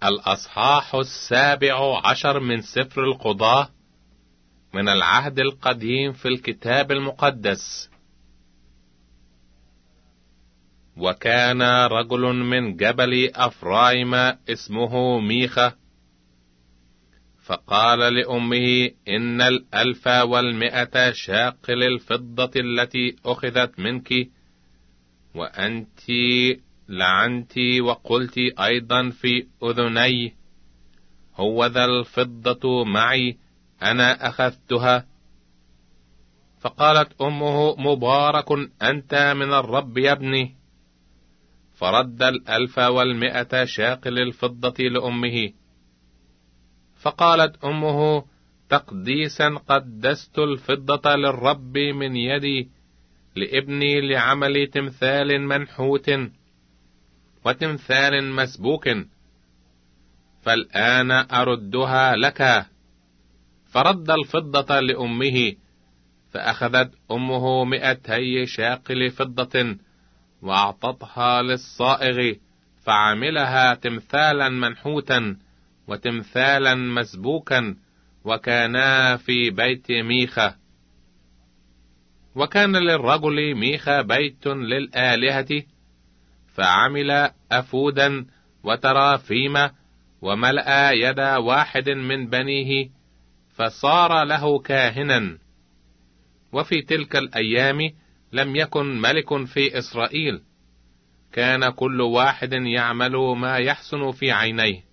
الأصحاح 17 من سفر القضاة من العهد القديم في الكتاب المقدس. وكان رجل من جبل أفرايم اسمه ميخا، فقال لأمه: إن 1100 شاقل الفضة التي أخذت منك، وأنت لعنت وقلت أيضا في أذني: هو ذا الفضة معي، أنا أخذتها. فقالت أمه: مبارك أنت من الرب يا ابني. فرد 1100 شاقل الفضة لأمه. فقالت أمه: تقديسا قدست الفضة للرب من يدي لابني لعمل تمثال منحوت وتمثال مسبوك، فالآن أردها لك. فرد الفضة لأمه، فأخذت أمه 200 شاقل فضة وأعطتها للصائغ، فعملها تمثالا منحوتا وتمثالا مسبوكا، وكانا في بيت ميخا. وكان للرجل ميخا بيت للآلهة، فعمل أفودا وترافيم، وملأ يد واحد من بنيه، فصار له كاهنا. وفي تلك الأيام لم يكن ملك في إسرائيل، كان كل واحد يعمل ما يحسن في عينيه.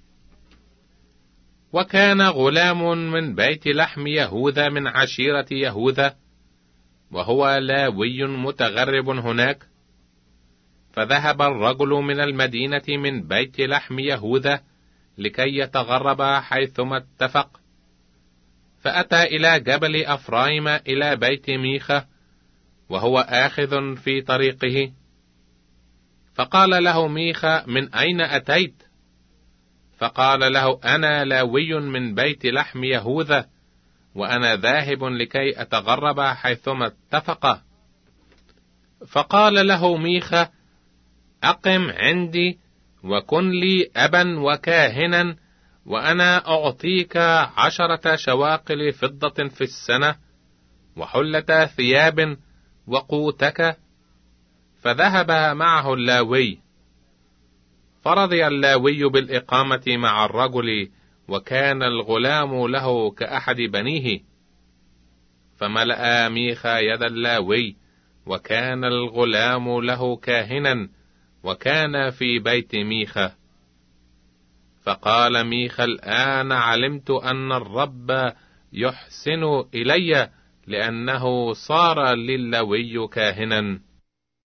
وكان غلام من بيت لحم يهوذا من عشيرة يهوذا، وهو لاوي متغرب هناك. فذهب الرجل من المدينة من بيت لحم يهوذا لكي يتغرب حيثما اتفق، فأتى إلى جبل أفرايم إلى بيت ميخا، وهو آخذ في طريقه. فقال له ميخا: من أين أتيت؟ فقال له: أنا لاوي من بيت لحم يهوذا، وأنا ذاهب لكي أتغرب حيثما اتفق. فقال له ميخا: أقم عندي وكن لي أبا وكاهنا، وأنا أعطيك 10 شواقل فضة في السنة، وحلة ثياب، وقوتك. فذهب معه اللاوي. فرضي اللاوي بالإقامة مع الرجل، وكان الغلام له كأحد بنيه. فملأ ميخا يد اللاوي، وكان الغلام له كاهنا، وكان في بيت ميخا. فقال ميخا: الآن علمت أن الرب يحسن إلي، لأنه صار لللاوي كاهنا.